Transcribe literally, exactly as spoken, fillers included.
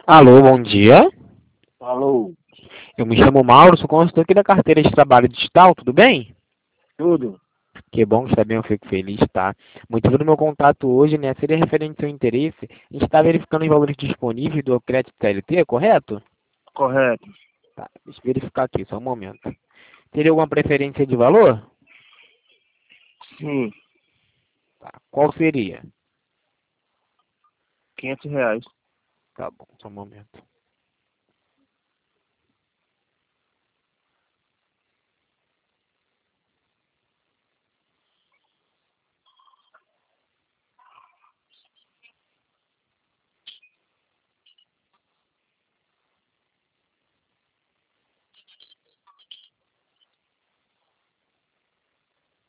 Alô, bom dia. Alô, Eu me chamo Mauro, sou consultor aqui da carteira de trabalho digital, tudo bem? tudo? Que bom que está bem, eu fico feliz, tá? O motivo do meu contato hoje, né, seria referente ao seu interesse. A gente está verificando os valores disponíveis do crédito C L T, correto? Correto. Tá, deixa eu verificar aqui, só um momento. Teria alguma preferência de valor? Sim, Tá, qual seria? quinhentos reais. Tá bom, só um momento.